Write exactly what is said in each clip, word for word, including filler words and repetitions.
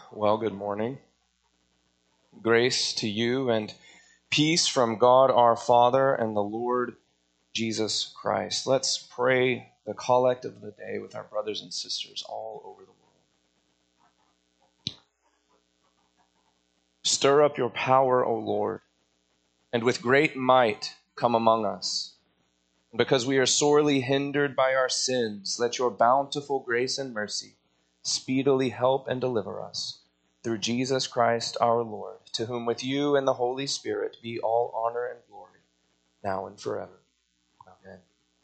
Well, good morning. Grace to you and peace from God our Father and the Lord Jesus Christ. Let's pray the collect of the day with our brothers and sisters all over the world. Stir up your power, O Lord, and with great might come among us. Because we are sorely hindered by our sins, let your bountiful grace and mercy speedily help and deliver us. Through Jesus Christ our Lord, to whom with you and the Holy Spirit be all honor and glory, now and forever. Amen.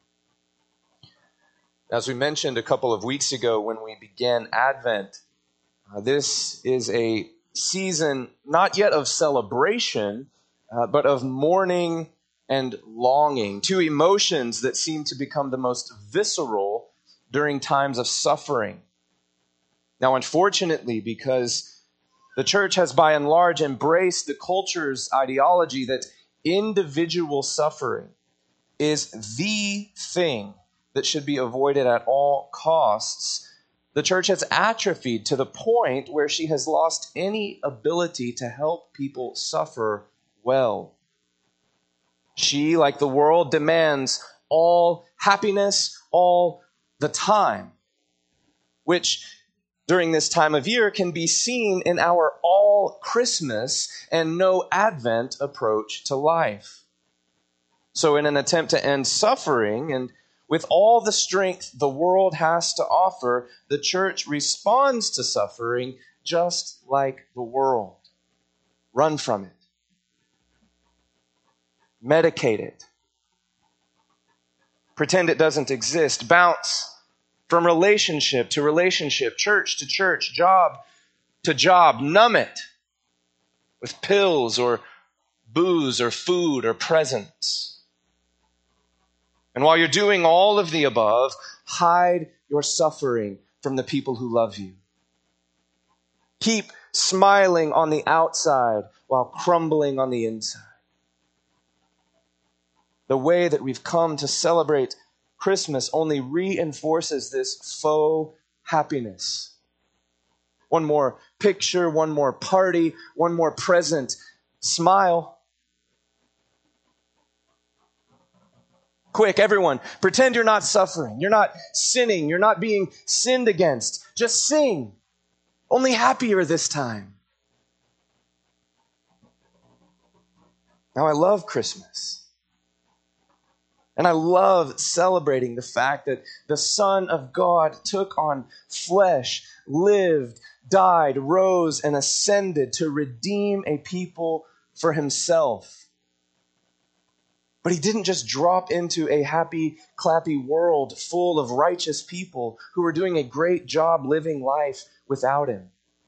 As we mentioned a couple of weeks ago when we began Advent, uh, this is a season not yet of celebration, uh, but of mourning and longing, two emotions that seem to become the most visceral during times of suffering. Now, unfortunately, because the church has by and large embraced the culture's ideology that individual suffering is the thing that should be avoided at all costs, the church has atrophied to the point where she has lost any ability to help people suffer well. She, like the world, demands all happiness all the time, which during this time of year can be seen in our all Christmas and no Advent approach to life. So in an attempt to end suffering and with all the strength the world has to offer, the church responds to suffering just like the world. Run from it. Medicate it. Pretend it doesn't exist. Bounce from relationship to relationship, church to church, job to job. Numb it with pills or booze or food or presents. And while you're doing all of the above, hide your suffering from the people who love you. Keep smiling on the outside while crumbling on the inside. The way that we've come to celebrate Christmas only reinforces this faux happiness. One more picture, one more party, one more present. Smile. Quick, everyone, pretend you're not suffering. You're not sinning. You're not being sinned against. Just sing. Only happier this time. Now, I love Christmas. And I love celebrating the fact that the Son of God took on flesh, lived, died, rose, and ascended to redeem a people for himself. But he didn't just drop into a happy, clappy world full of righteous people who were doing a great job living life without him.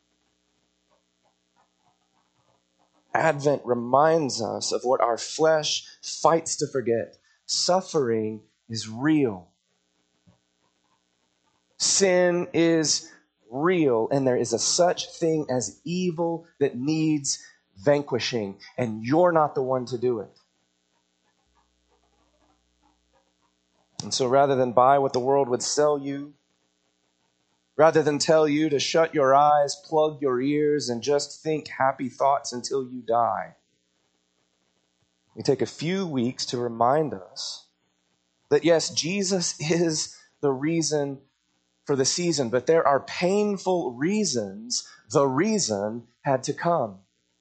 Advent reminds us of what our flesh fights to forget. Suffering is real. Sin is real, and there is a such thing as evil that needs vanquishing, and you're not the one to do it. And so rather than buy what the world would sell you, rather than tell you to shut your eyes, plug your ears, and just think happy thoughts until you die, we take a few weeks to remind us that yes, Jesus is the reason for the season, but there are painful reasons the reason had to come.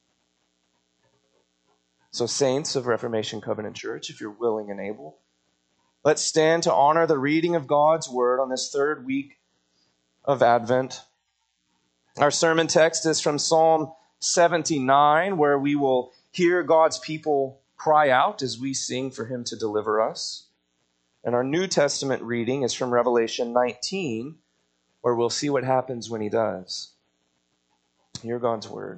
So saints of Reformation Covenant Church, if you're willing and able, let's stand to honor the reading of God's Word on this third week of Advent. Our sermon text is from Psalm seventy-nine, where we will hear God's people cry out as we sing for him to deliver us. And our New Testament reading is from Revelation nineteen, where we'll see what happens when he does. Hear God's word.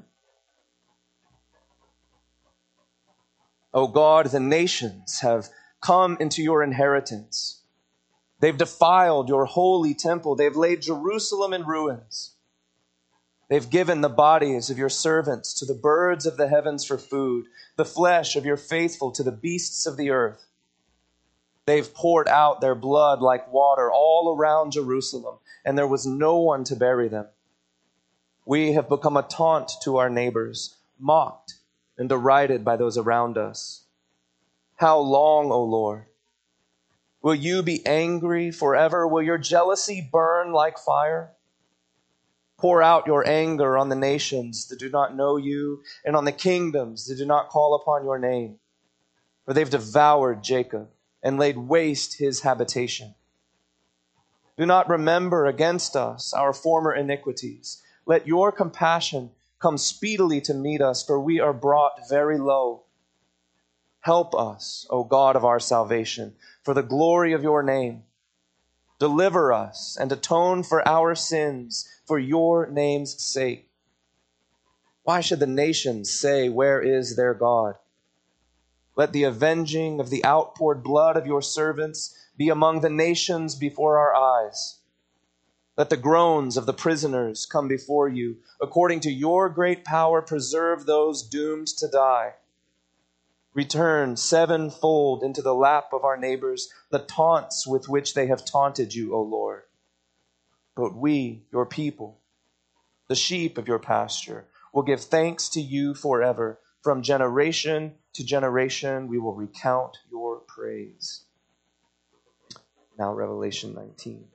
O God, the nations have come into your inheritance. They've defiled your holy temple. They've laid Jerusalem in ruins. They've given the bodies of your servants to the birds of the heavens for food, the flesh of your faithful to the beasts of the earth. They've poured out their blood like water all around Jerusalem, and there was no one to bury them. We have become a taunt to our neighbors, mocked and derided by those around us. How long, O Lord? Will you be angry forever? Will your jealousy burn like fire? Pour out your anger on the nations that do not know you, and on the kingdoms that do not call upon your name. For they've devoured Jacob and laid waste his habitation. Do not remember against us our former iniquities. Let your compassion come speedily to meet us, for we are brought very low. Help us, O God of our salvation, for the glory of your name. Deliver us and atone for our sins for your name's sake. Why should the nations say, where is their God? Let the avenging of the outpoured blood of your servants be among the nations before our eyes. Let the groans of the prisoners come before you. According to your great power, preserve those doomed to die. Return sevenfold into the lap of our neighbors the taunts with which they have taunted you, O Lord. But we, your people, the sheep of your pasture, will give thanks to you forever. From generation to generation, we will recount your praise. Now, Revelation nineteen.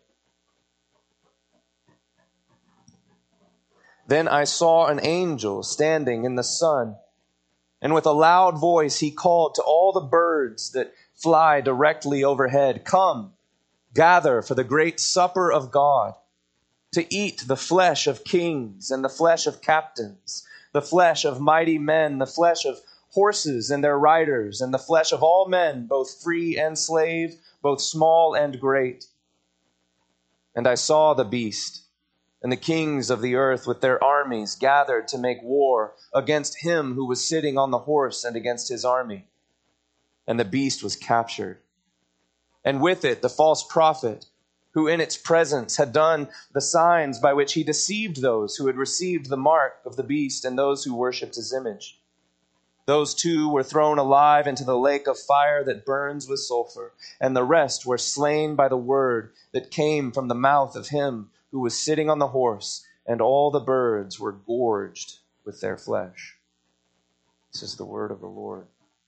Then I saw an angel standing in the sun, and with a loud voice he called to all the birds that fly directly overhead, come, gather for the great supper of God, to eat the flesh of kings and the flesh of captains, the flesh of mighty men, the flesh of horses and their riders, and the flesh of all men, both free and slave, both small and great. And I saw the beast and the kings of the earth with their armies gathered to make war against him who was sitting on the horse and against his army. And the beast was captured, and with it the false prophet, who in its presence had done the signs by which he deceived those who had received the mark of the beast and those who worshipped his image. Those two were thrown alive into the lake of fire that burns with sulfur, and the rest were slain by the word that came from the mouth of him who was sitting on the horse, and all the birds were gorged with their flesh. This is the word of the Lord.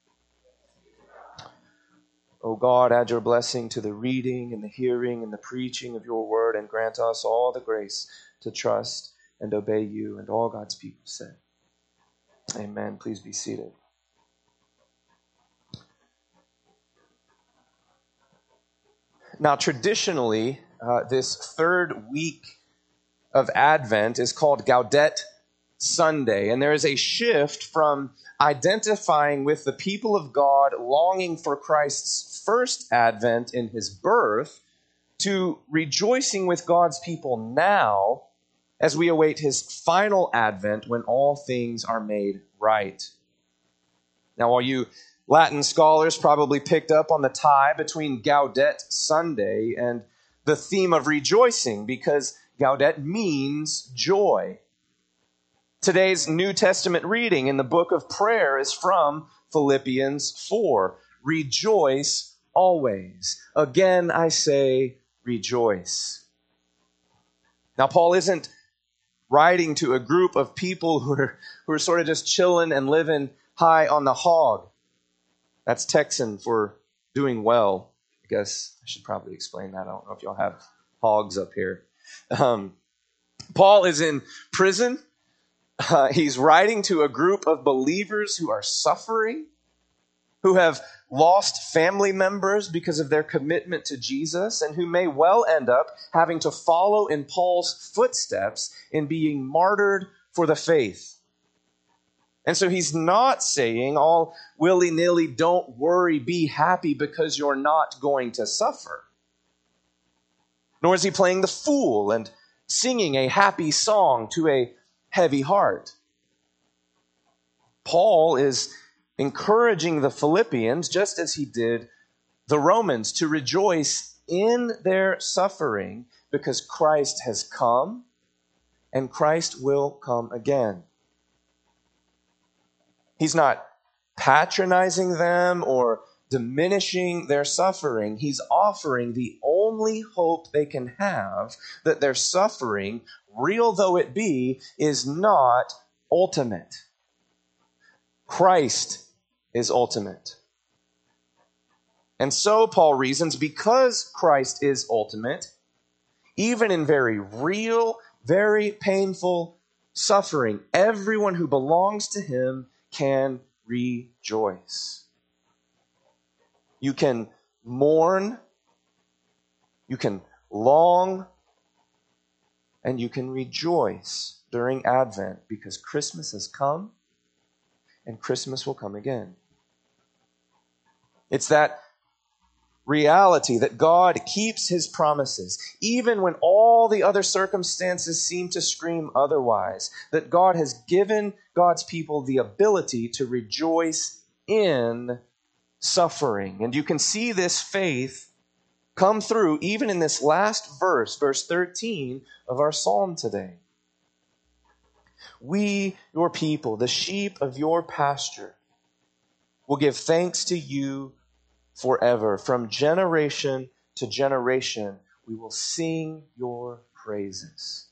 O God, add your blessing to the reading and the hearing and the preaching of your word, and grant us all the grace to trust and obey you. And all God's people said, amen. Please be seated. Now, traditionally, uh, this third week of Advent is called Gaudete Sunday, and there is a shift from identifying with the people of God longing for Christ's first advent in his birth to rejoicing with God's people now as we await his final advent when all things are made right. Now, all you Latin scholars probably picked up on the tie between Gaudete Sunday and the theme of rejoicing, because Gaudete means joy. Today's New Testament reading in the book of prayer is from Philippians four. Rejoice always. Again, I say, rejoice. Now, Paul isn't writing to a group of people who are, who are sort of just chilling and living high on the hog. That's Texan for doing well. I guess I should probably explain that. I don't know if y'all have hogs up here. Um, Paul is in prison. Uh, he's writing to a group of believers who are suffering, who have lost family members because of their commitment to Jesus, and who may well end up having to follow in Paul's footsteps in being martyred for the faith. And so he's not saying all willy-nilly, don't worry, be happy because you're not going to suffer. Nor is he playing the fool and singing a happy song to a heavy heart. Paul is encouraging the Philippians, just as he did the Romans, to rejoice in their suffering because Christ has come and Christ will come again. He's not patronizing them or diminishing their suffering. He's offering the only only hope they can have, that their suffering, real though it be, is not ultimate. Christ is ultimate. And so, Paul reasons, because Christ is ultimate, even in very real, very painful suffering, everyone who belongs to him can rejoice. You can mourn, you can long, and you can rejoice during Advent, because Christmas has come and Christmas will come again. It's that reality that God keeps his promises, even when all the other circumstances seem to scream otherwise, that God has given God's people the ability to rejoice in suffering. And you can see this faith come through even in this last verse, verse thirteen of our psalm today. We, your people, the sheep of your pasture, will give thanks to you forever. From generation to generation, we will sing your praises.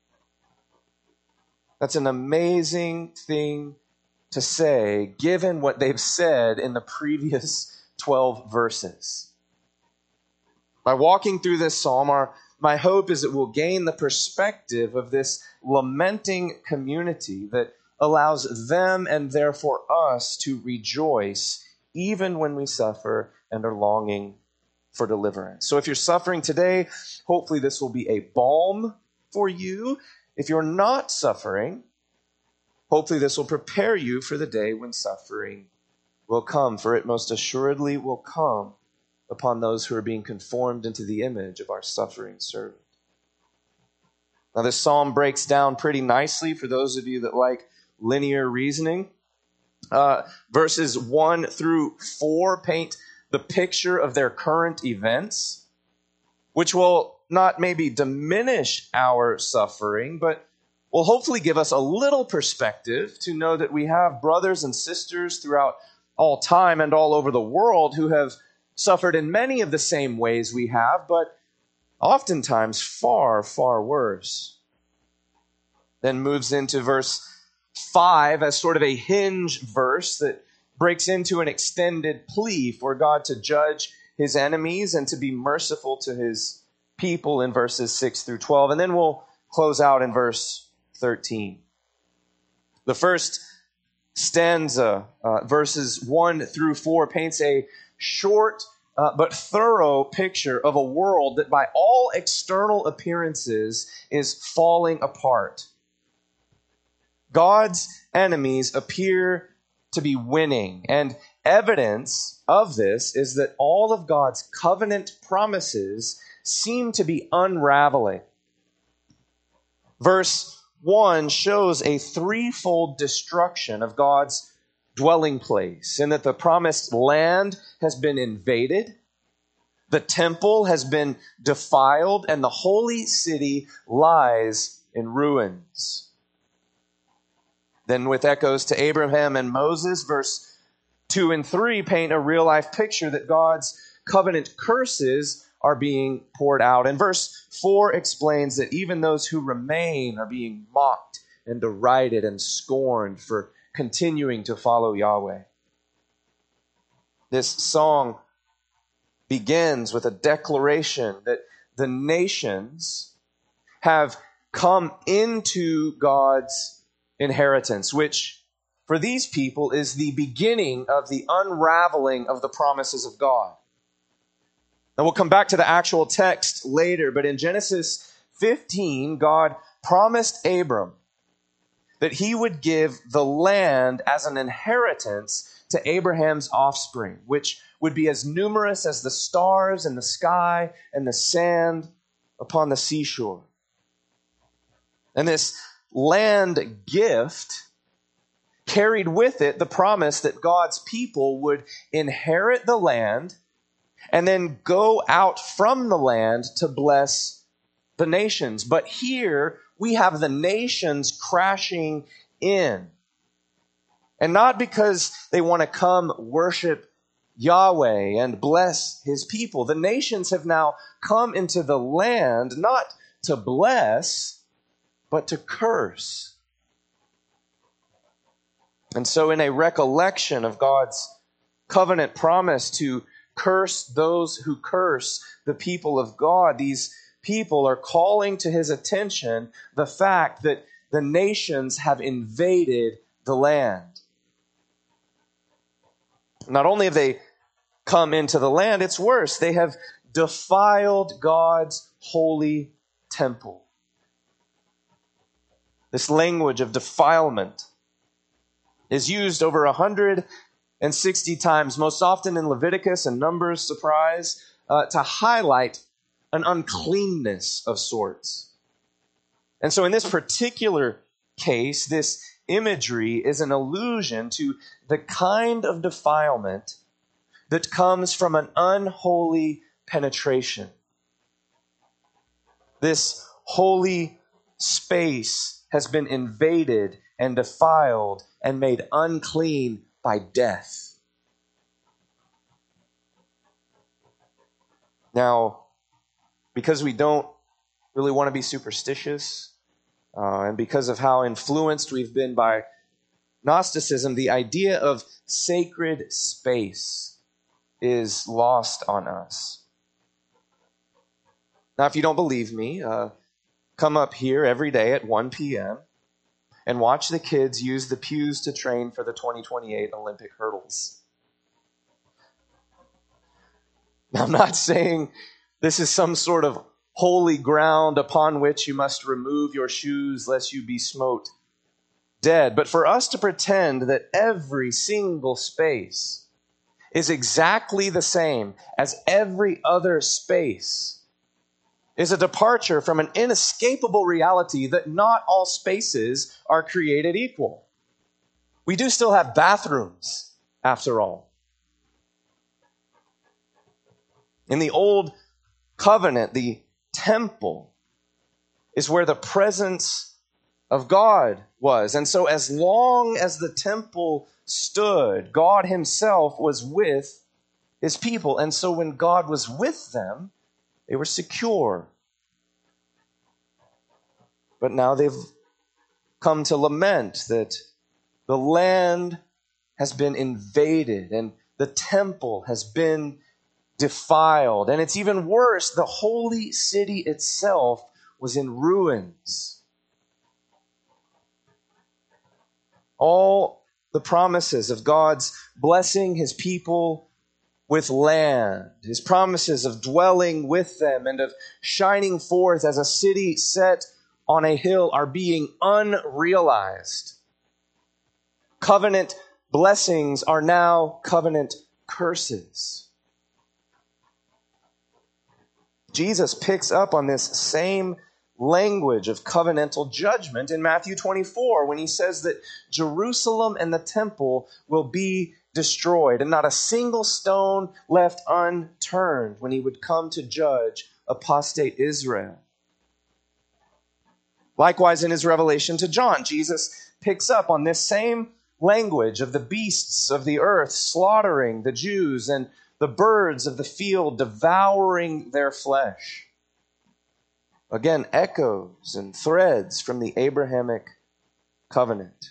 That's an amazing thing to say, given what they've said in the previous twelve verses. By walking through this psalm, our, my hope is it will gain the perspective of this lamenting community that allows them and therefore us to rejoice even when we suffer and are longing for deliverance. So if you're suffering today, hopefully this will be a balm for you. If you're not suffering, hopefully this will prepare you for the day when suffering will come, for it most assuredly will come upon those who are being conformed into the image of our suffering servant. Now, this psalm breaks down pretty nicely for those of you that like linear reasoning. Uh, verses one through four paint the picture of their current events, which will not maybe diminish our suffering, but will hopefully give us a little perspective to know that we have brothers and sisters throughout all time and all over the world who have suffered in many of the same ways we have, but oftentimes far, far worse. Then moves into verse five as sort of a hinge verse that breaks into an extended plea for God to judge his enemies and to be merciful to his people in verses six through twelve. And then we'll close out in verse thirteen. The first stanza, uh, verses one through four, paints a short uh, but thorough picture of a world that by all external appearances is falling apart. God's enemies appear to be winning, and evidence of this is that all of God's covenant promises seem to be unraveling. Verse one shows a threefold destruction of God's dwelling place, in that the promised land has been invaded, the temple has been defiled, and the holy city lies in ruins. Then with echoes to Abraham and Moses, verse two and three paint a real-life picture that God's covenant curses are being poured out. And verse four explains that even those who remain are being mocked and derided and scorned for continuing to follow Yahweh. This song begins with a declaration that the nations have come into God's inheritance, which for these people is the beginning of the unraveling of the promises of God. Now we'll come back to the actual text later, but in Genesis fifteen, God promised Abram that he would give the land as an inheritance to Abraham's offspring, which would be as numerous as the stars in the sky and the sand upon the seashore. And this land gift carried with it the promise that God's people would inherit the land and then go out from the land to bless the nations. But here we have the nations crashing in. And not because they want to come worship Yahweh and bless his people. The nations have now come into the land not to bless, but to curse. And so in a recollection of God's covenant promise to curse those who curse the people of God, these people are calling to his attention the fact that the nations have invaded the land. Not only have they come into the land, it's worse. They have defiled God's holy temple. This language of defilement is used over one hundred sixty times, most often in Leviticus and Numbers, surprise, uh, to highlight an uncleanness of sorts. And so in this particular case, this imagery is an allusion to the kind of defilement that comes from an unholy penetration. This holy space has been invaded and defiled and made unclean by death. Now, because we don't really want to be superstitious, uh, and because of how influenced we've been by Gnosticism, the idea of sacred space is lost on us. Now, if you don't believe me, uh, come up here every day at one p.m. and watch the kids use the pews to train for the twenty twenty-eight Olympic hurdles. Now, I'm not saying this is some sort of holy ground upon which you must remove your shoes lest you be smote dead. But for us to pretend that every single space is exactly the same as every other space is a departure from an inescapable reality that not all spaces are created equal. We do still have bathrooms, after all. In the old covenant, the temple is where the presence of God was. And so as long as the temple stood, God himself was with his people. And so when God was with them, they were secure. But now they've come to lament that the land has been invaded and the temple has been defiled. And it's even worse, the holy city itself was in ruins. All the promises of God's blessing his people with land, his promises of dwelling with them and of shining forth as a city set on a hill are being unrealized. Covenant blessings are now covenant curses. Jesus picks up on this same language of covenantal judgment in Matthew twenty-four when he says that Jerusalem and the temple will be destroyed and not a single stone left unturned when he would come to judge apostate Israel. Likewise, in his revelation to John, Jesus picks up on this same language of the beasts of the earth slaughtering the Jews and the birds of the field devouring their flesh. Again, echoes and threads from the Abrahamic covenant.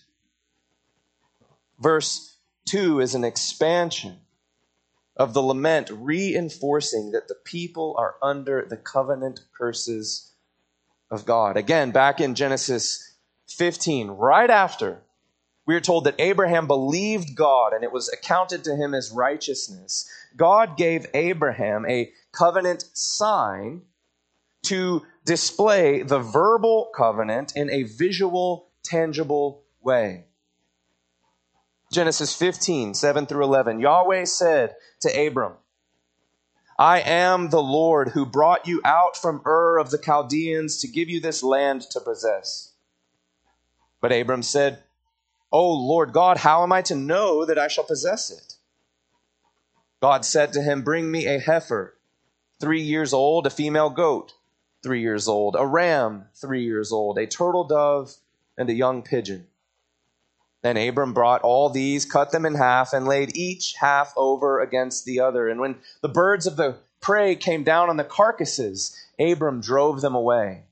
Verse two is an expansion of the lament, reinforcing that the people are under the covenant curses of God. Again, back in Genesis fifteen, right after, we are told that Abraham believed God and it was accounted to him as righteousness. God gave Abraham a covenant sign to display the verbal covenant in a visual, tangible way. Genesis fifteen, seven through eleven. Yahweh said to Abram, I am the Lord who brought you out from Ur of the Chaldeans to give you this land to possess. But Abram said, O Lord God, how am I to know that I shall possess it? God said to him, bring me a heifer, three years old, a female goat, three years old, a ram, three years old, a turtle dove, and a young pigeon. Then Abram brought all these, cut them in half, and laid each half over against the other. And when the birds of the prey came down on the carcasses, Abram drove them away.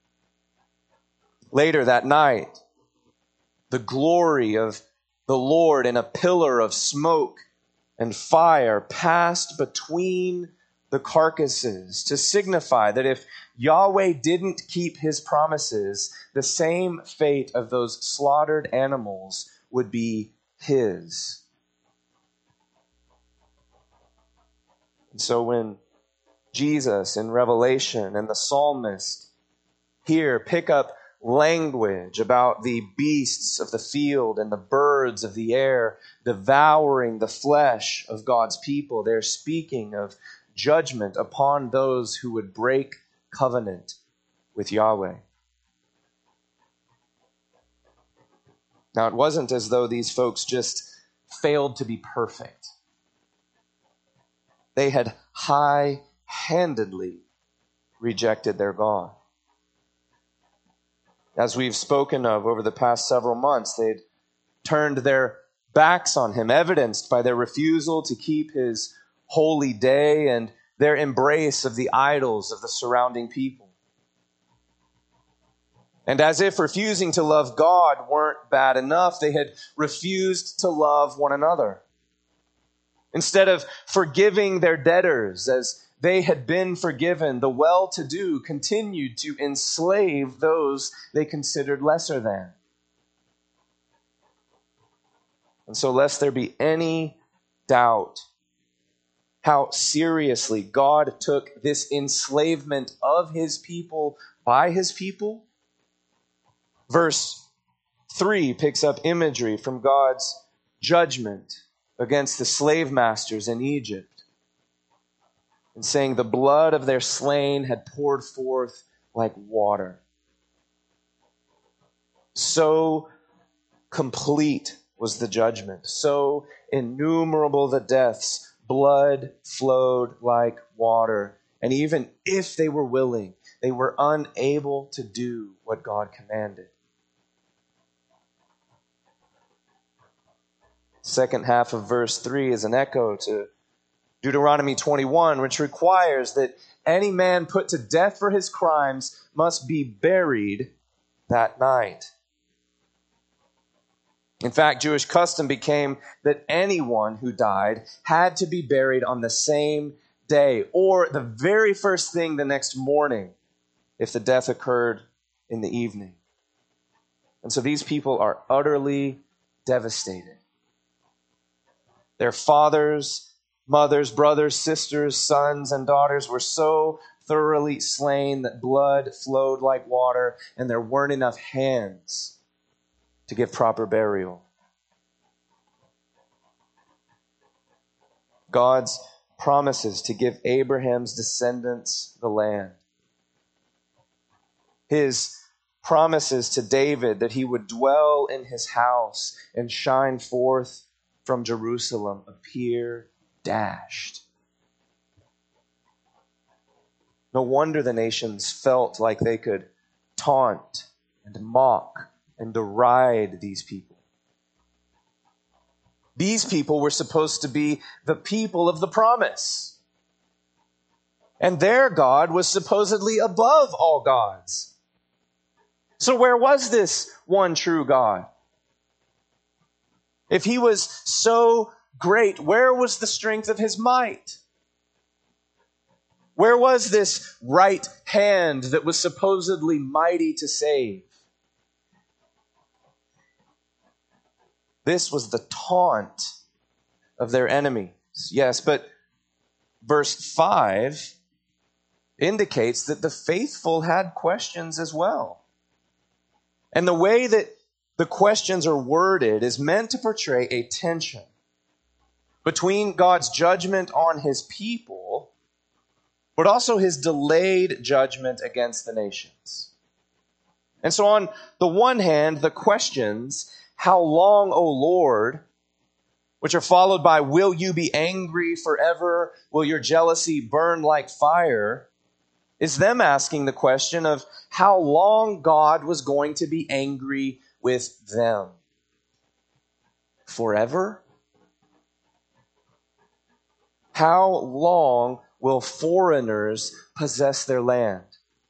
Later that night, the glory of the Lord in a pillar of smoke and fire passed between the carcasses to signify that if Yahweh didn't keep his promises, the same fate of those slaughtered animals would be his. And so when Jesus in Revelation and the psalmist here pick up language about the beasts of the field and the birds of the air devouring the flesh of God's people, they're speaking of judgment upon those who would break covenant with Yahweh. Now, it wasn't as though these folks just failed to be perfect. They had high-handedly rejected their God. As we've spoken of over the past several months, they'd turned their backs on him, evidenced by their refusal to keep his holy day and their embrace of the idols of the surrounding people. And as if refusing to love God weren't bad enough, they had refused to love one another. Instead of forgiving their debtors as they had been forgiven, the well-to-do continued to enslave those they considered lesser than. And so, lest there be any doubt how seriously God took this enslavement of his people by his people, verse three picks up imagery from God's judgment against the slave masters in Egypt, and saying the blood of their slain had poured forth like water. So complete was the judgment, so innumerable the deaths, blood flowed like water. And even if they were willing, they were unable to do what God commanded. Second half of verse three is an echo to Deuteronomy twenty-one, which requires that any man put to death for his crimes must be buried that night. In fact, Jewish custom became that anyone who died had to be buried on the same day or the very first thing the next morning if the death occurred in the evening. And so these people are utterly devastated. Their fathers, mothers, brothers, sisters, sons, and daughters were so thoroughly slain that blood flowed like water, and there weren't enough hands to give proper burial. God's promises to give Abraham's descendants the land. His promises to David that he would dwell in his house and shine forth from Jerusalem appear dashed. No wonder the nations felt like they could taunt and mock and deride these people. These people were supposed to be the people of the promise. And their God was supposedly above all gods. So where was this one true God? If he was so great, where was the strength of his might? Where was this right hand that was supposedly mighty to save? This was the taunt of their enemies. Yes, but verse five indicates that the faithful had questions as well. And the way that the questions are worded is meant to portray a tension between God's judgment on his people, but also his delayed judgment against the nations. And so on the one hand, the questions, "How long, O Lord?" which are followed by, "Will you be angry forever? Will your jealousy burn like fire?" is them asking the question of how long God was going to be angry with them. forever? How long will foreigners possess their land?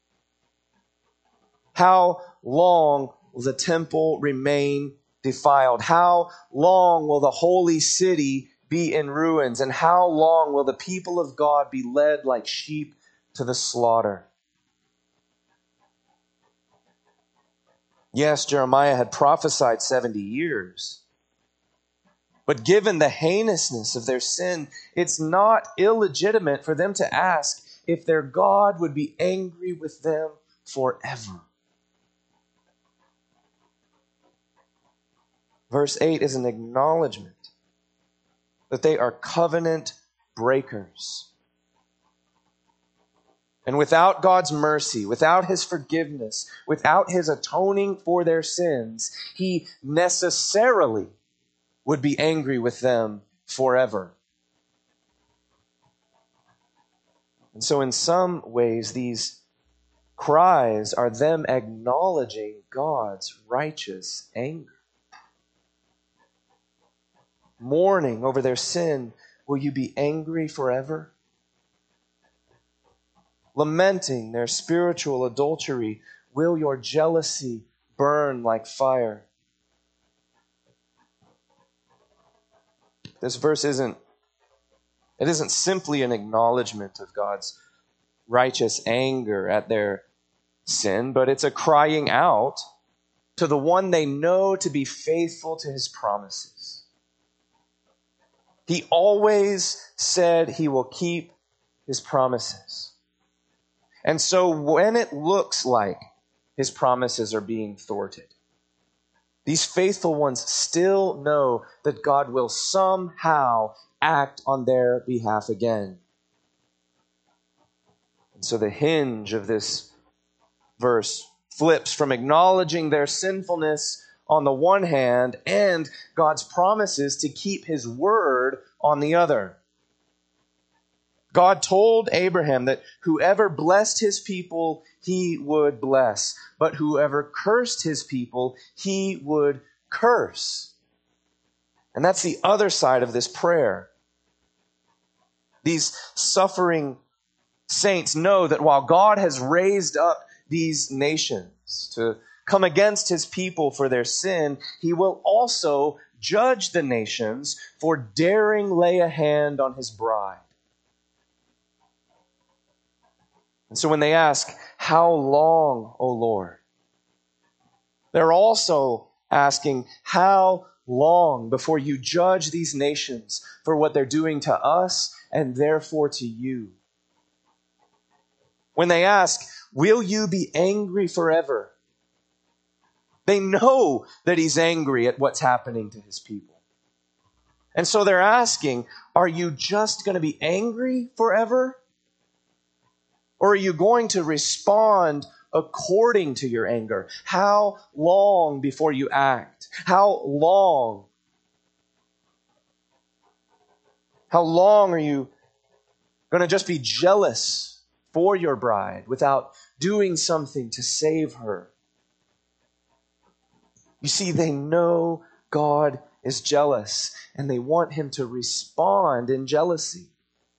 How long will the temple remain defiled? How long will the holy city be in ruins? And how long will the people of God be led like sheep to the slaughter? Yes, Jeremiah had prophesied seventy years. But given the heinousness of their sin, it's not illegitimate for them to ask if their God would be angry with them forever. Verse eight is an acknowledgement that they are covenant breakers. And without God's mercy, without His forgiveness, without His atoning for their sins, He necessarily would be angry with them forever. And so in some ways, these cries are them acknowledging God's righteous anger. Mourning over their sin, will you be angry forever? Lamenting their spiritual adultery, will your jealousy burn like fire? This verse isn't, it isn't simply an acknowledgement of God's righteous anger at their sin, but it's a crying out to the one they know to be faithful to His promises. He always said He will keep His promises. And so when it looks like His promises are being thwarted, these faithful ones still know that God will somehow act on their behalf again. And so the hinge of this verse flips from acknowledging their sinfulness on the one hand and God's promises to keep His word on the other. God told Abraham that whoever blessed His people, He would bless. But whoever cursed His people, He would curse. And that's the other side of this prayer. These suffering saints know that while God has raised up these nations to come against His people for their sin, He will also judge the nations for daring lay a hand on His bride. And so when they ask, how long, O Lord? They're also asking, how long before you judge these nations for what they're doing to us and therefore to you? When they ask, will you be angry forever? They know that He's angry at what's happening to His people. And so they're asking, are you just going to be angry forever? Or are you going to respond according to your anger? How long before you act? How long? How long are you going to just be jealous for your bride without doing something to save her? You see, they know God is jealous and they want Him to respond in jealousy.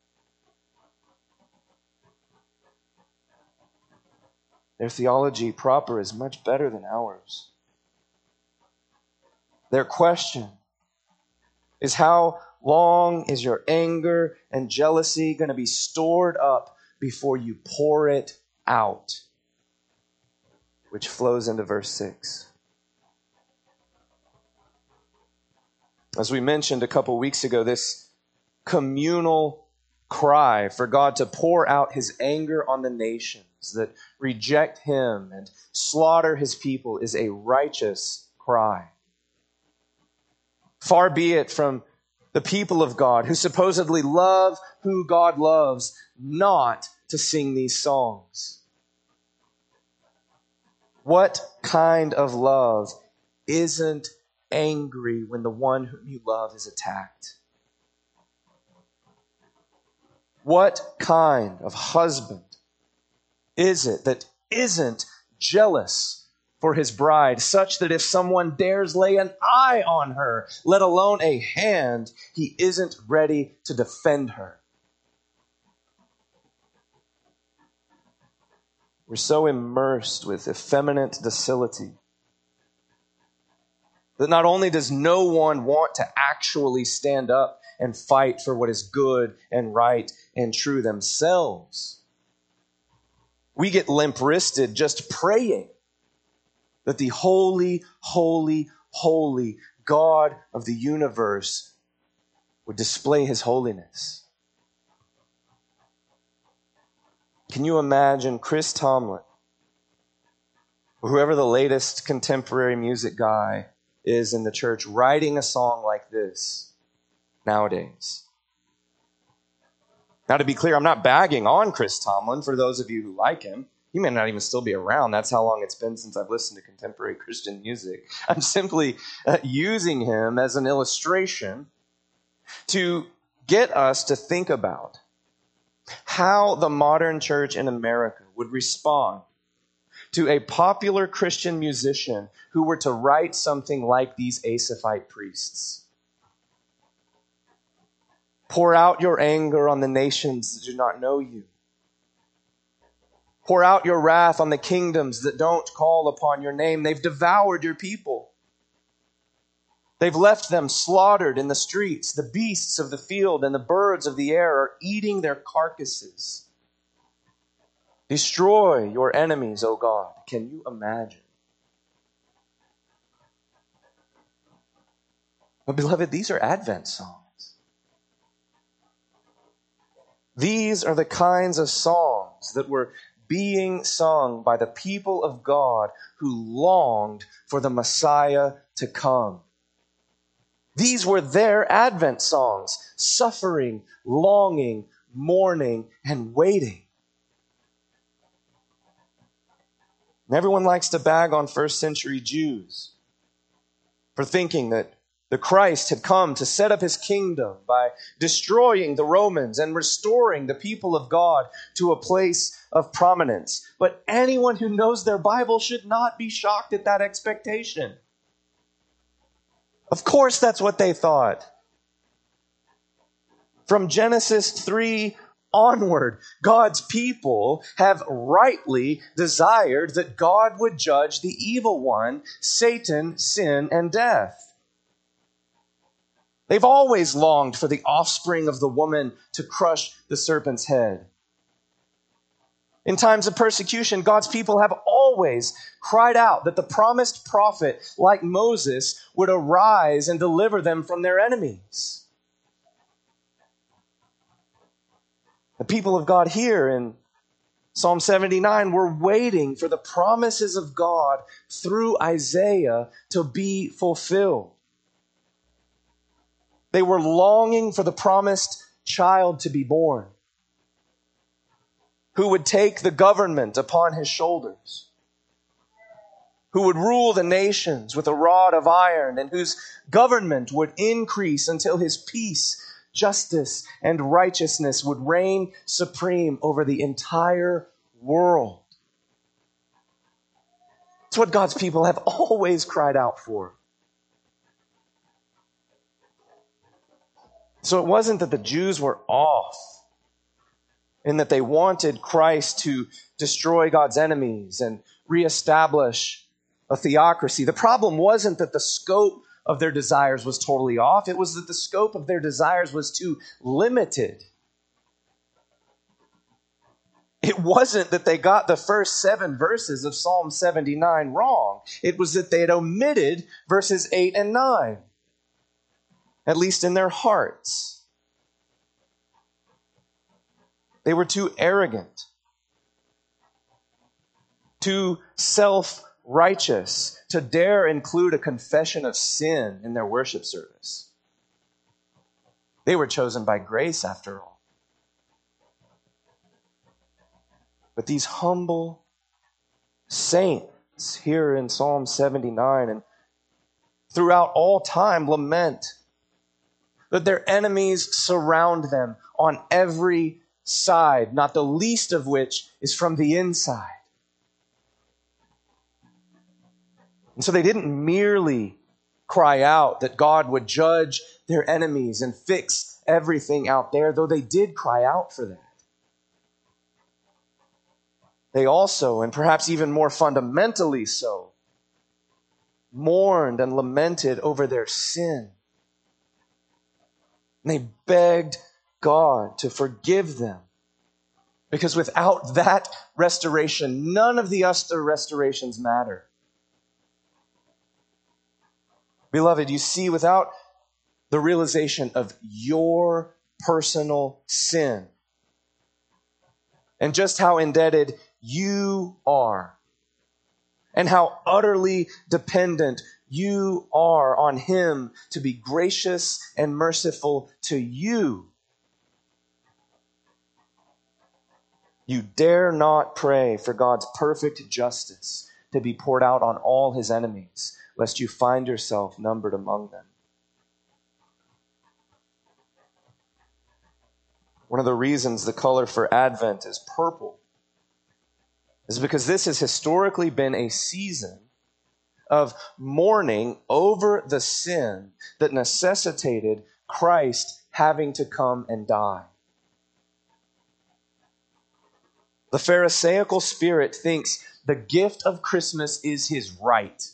Their theology proper is much better than ours. Their question is, how long is your anger and jealousy going to be stored up before you pour it out? Which flows into verse six. As we mentioned a couple weeks ago, this communal cry for God to pour out His anger on the nations that reject Him and slaughter His people is a righteous cry. Far be it from the people of God who supposedly love who God loves not to sing these songs. What kind of love isn't angry when the one whom you love is attacked? What kind of husband is it that isn't jealous for his bride, such that if someone dares lay an eye on her, let alone a hand, he isn't ready to defend her. We're so immersed with effeminate docility that not only does no one want to actually stand up and fight for what is good and right and true themselves, we get limp-wristed just praying that the holy, holy, holy God of the universe would display his holiness. Can you imagine Chris Tomlin, or whoever the latest contemporary music guy is in the church, writing a song like this nowadays? Now, to be clear, I'm not bagging on Chris Tomlin for those of you who like him. He may not even still be around. That's how long it's been since I've listened to contemporary Christian music. I'm simply uh, using him as an illustration to get us to think about how the modern church in America would respond to a popular Christian musician who were to write something like these Asaphite priests. Pour out your anger on the nations that do not know you. Pour out your wrath on the kingdoms that don't call upon your name. They've devoured your people. They've left them slaughtered in the streets. The beasts of the field and the birds of the air are eating their carcasses. Destroy your enemies, O God. Can you imagine? But beloved, these are Advent songs. These are the kinds of songs that were being sung by the people of God who longed for the Messiah to come. These were their Advent songs, suffering, longing, mourning, and waiting. And everyone likes to bag on first century Jews for thinking that the Christ had come to set up his kingdom by destroying the Romans and restoring the people of God to a place of prominence. But anyone who knows their Bible should not be shocked at that expectation. Of course, that's what they thought. From Genesis three onward, God's people have rightly desired that God would judge the evil one, Satan, sin, and death. They've always longed for the offspring of the woman to crush the serpent's head. In times of persecution, God's people have always cried out that the promised prophet, like Moses, would arise and deliver them from their enemies. The people of God here in Psalm seventy-nine were waiting for the promises of God through Isaiah to be fulfilled. They were longing for the promised child to be born, who would take the government upon his shoulders, who would rule the nations with a rod of iron, and whose government would increase until his peace, justice, and righteousness would reign supreme over the entire world. It's what God's people have always cried out for. So it wasn't that the Jews were off in that they wanted Christ to destroy God's enemies and reestablish a theocracy. The problem wasn't that the scope of their desires was totally off. It was that the scope of their desires was too limited. It wasn't that they got the first seven verses of Psalm seventy-nine wrong. It was that they had omitted verses eight and nine, at least in their hearts. They were too arrogant, too self-righteous to dare include a confession of sin in their worship service. They were chosen by grace, after all. But these humble saints here in Psalm seventy-nine and throughout all time lament that their enemies surround them on every side, not the least of which is from the inside. And so they didn't merely cry out that God would judge their enemies and fix everything out there, though they did cry out for that. They also, and perhaps even more fundamentally so, mourned and lamented over their sin. And they begged God to forgive them. Because without that restoration, none of the other restorations matter. Beloved, you see, without the realization of your personal sin and just how indebted you are and how utterly dependent you are on Him to be gracious and merciful to you, you dare not pray for God's perfect justice to be poured out on all His enemies, lest you find yourself numbered among them. One of the reasons the color for Advent is purple is because this has historically been a season of mourning over the sin that necessitated Christ having to come and die. The Pharisaical spirit thinks the gift of Christmas is his right,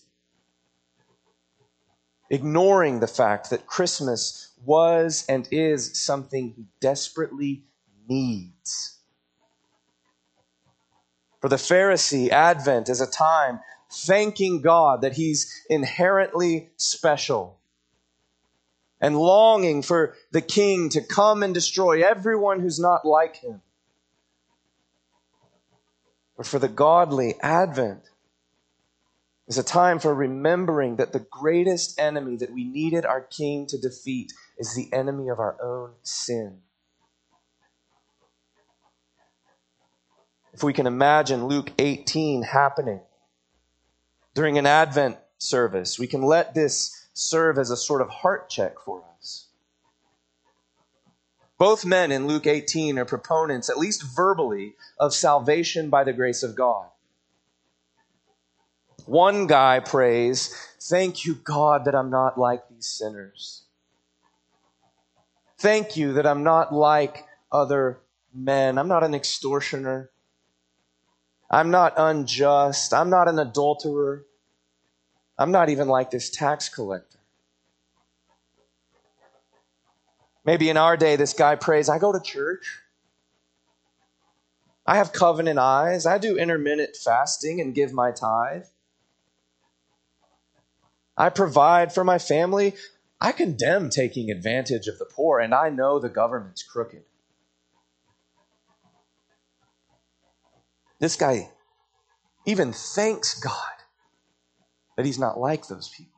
ignoring the fact that Christmas was and is something he desperately needs. For the Pharisee, Advent is a time thanking God that He's inherently special and longing for the King to come and destroy everyone who's not like Him. But for the godly, Advent is a time for remembering that the greatest enemy that we needed our King to defeat is the enemy of our own sin. If we can imagine Luke eighteen happening during an Advent service, we can let this serve as a sort of heart check for us. Both men in Luke eighteen are proponents, at least verbally, of salvation by the grace of God. One guy prays, "Thank you, God, that I'm not like these sinners. Thank you that I'm not like other men. I'm not an extortioner. I'm not unjust. I'm not an adulterer. I'm not even like this tax collector." Maybe in our day, this guy prays, "I go to church. I have covenant eyes. I do intermittent fasting and give my tithe. I provide for my family. I condemn taking advantage of the poor, and I know the government's crooked." This guy even thanks God that he's not like those people.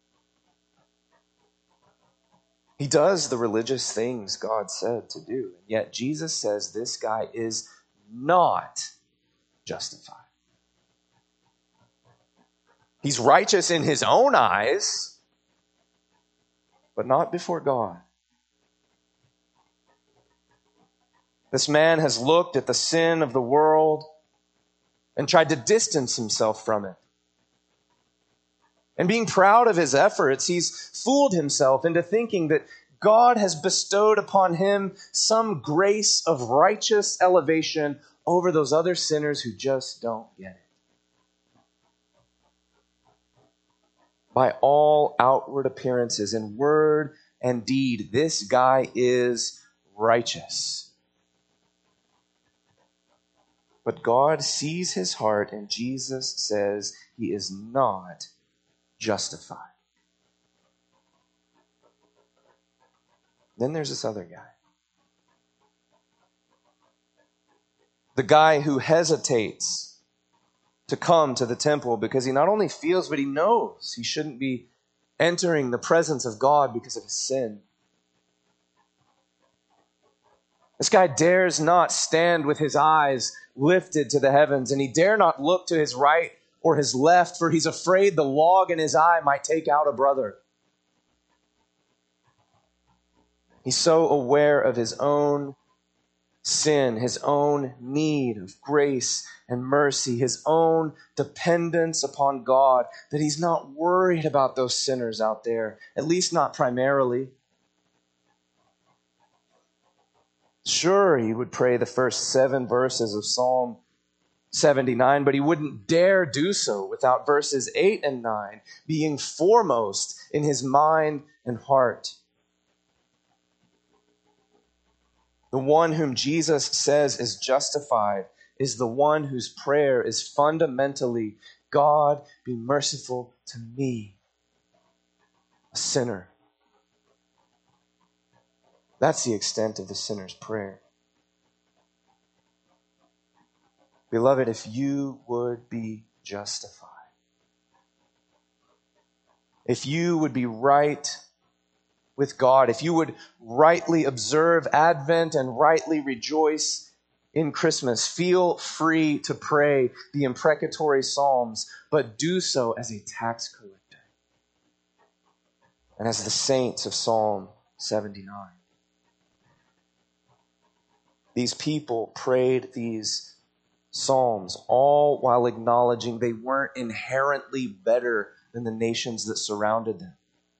He does the religious things God said to do, and yet Jesus says this guy is not justified. He's righteous in his own eyes, but not before God. This man has looked at the sin of the world and tried to distance himself from it. And being proud of his efforts, he's fooled himself into thinking that God has bestowed upon him some grace of righteous elevation over those other sinners who just don't get it. By all outward appearances, in word and deed, this guy is righteous. But God sees his heart, and Jesus says he is not justified. Then there's this other guy. The guy who hesitates to come to the temple because he not only feels, but he knows he shouldn't be entering the presence of God because of his sin. This guy dares not stand with his eyes lifted to the heavens, and he dare not look to his right or his left, for he's afraid the log in his eye might take out a brother. He's so aware of his own sin, his own need of grace and mercy, his own dependence upon God, that he's not worried about those sinners out there, at least not primarily. Sure, he would pray the first seven verses of Psalm seventy-nine, but he wouldn't dare do so without verses eight and nine being foremost in his mind and heart. The one whom Jesus says is justified is the one whose prayer is fundamentally, God, be merciful to me, a sinner. That's the extent of the sinner's prayer. Beloved, if you would be justified, if you would be right with God, if you would rightly observe Advent and rightly rejoice in Christmas, feel free to pray the imprecatory Psalms, but do so as a tax collector and as the saints of Psalm seventy-nine. These people prayed these Psalms all while acknowledging they weren't inherently better than the nations that surrounded them.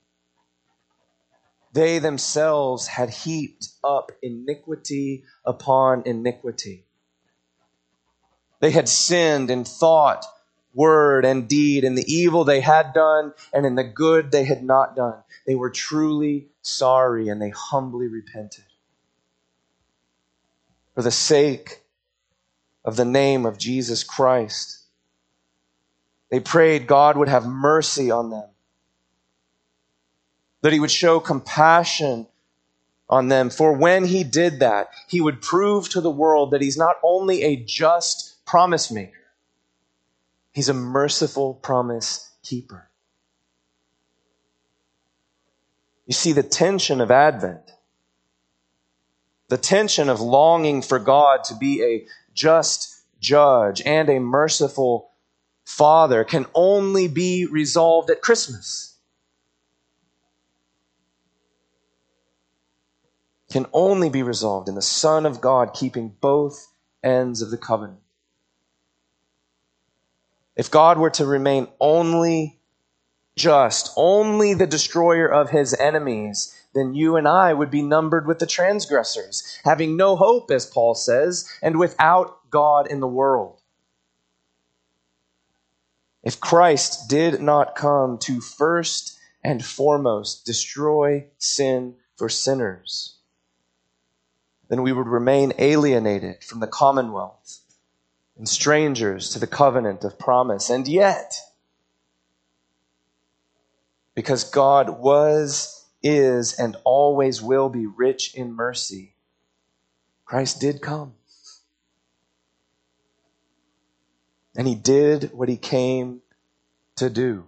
They themselves had heaped up iniquity upon iniquity. They had sinned in thought, word, and deed, in the evil they had done and in the good they had not done. They were truly sorry and they humbly repented. For the sake of the name of Jesus Christ, they prayed God would have mercy on them, that he would show compassion on them. For when he did that, he would prove to the world that he's not only a just promise maker, he's a merciful promise keeper. You see, the tension of Advent, the tension of longing for God to be a just judge and a merciful Father can only be resolved at Christmas. Can only be resolved in the Son of God keeping both ends of the covenant. If God were to remain only just, only the destroyer of his enemies, then you and I would be numbered with the transgressors, having no hope, as Paul says, and without God in the world. If Christ did not come to first and foremost destroy sin for sinners, then we would remain alienated from the commonwealth and strangers to the covenant of promise. And yet, because God was, is, and always will be rich in mercy, Christ did come. And he did what he came to do.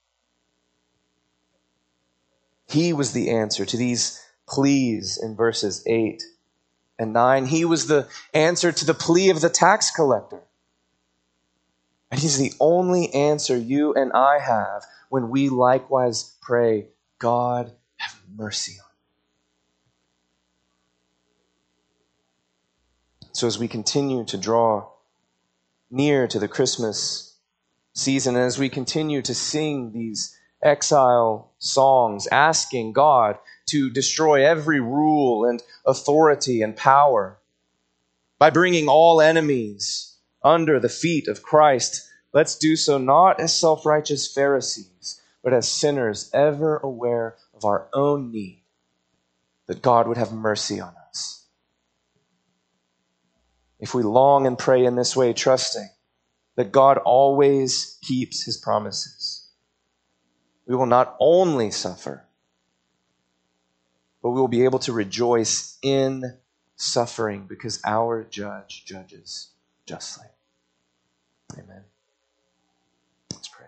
He was the answer to these pleas in verses eight and nine. He was the answer to the plea of the tax collector. And he's the only answer you and I have when we likewise pray, God, have mercy on me. So as we continue to draw near to the Christmas season, and as we continue to sing these exile songs, asking God to destroy every rule and authority and power by bringing all enemies under the feet of Christ, let's do so not as self-righteous Pharisees, but as sinners ever aware of our own need, that God would have mercy on us. If we long and pray in this way, trusting that God always keeps his promises, we will not only suffer, but we will be able to rejoice in suffering because our judge judges justly. Amen. Let's pray.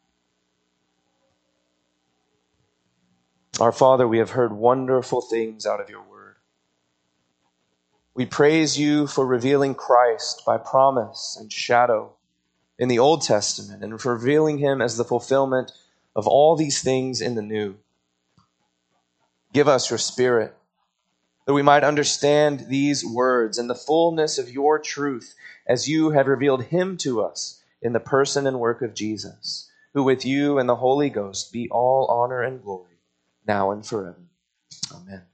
Our Father, we have heard wonderful things out of your word. We praise you for revealing Christ by promise and shadow in the Old Testament and for revealing him as the fulfillment of all these things in the New. Give us your Spirit that we might understand these words in the fullness of your truth as you have revealed him to us in the person and work of Jesus, who with you and the Holy Ghost be all honor and glory, now and forever. Amen.